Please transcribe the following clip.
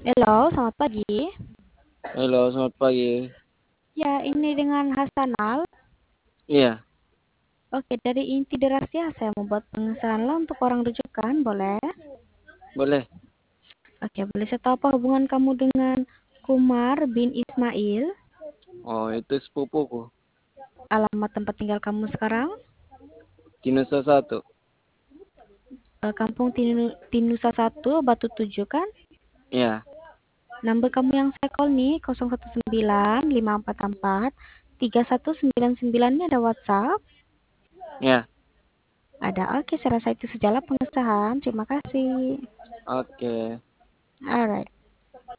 Halo, selamat pagi. Halo, selamat pagi. Ya, ini dengan Hasanal. Iya, Oke, dari inti derasnya saya membuat pengesahan lo untuk orang rujukan, boleh? boleh. Oke, boleh saya tahu apa hubungan kamu dengan Kumar bin Ismail? Oh, itu sepupuku. Alamat tempat tinggal kamu sekarang? Di Nusa Satu. Kampung Tinusa 1, Batu 7 kan? Iya, Number kamu yang saya call nih 019 544 3199 ini ada WhatsApp? iya. Ada. Oke, saya rasa itu sejalan pengesahan. Terima kasih. Oke. Alright.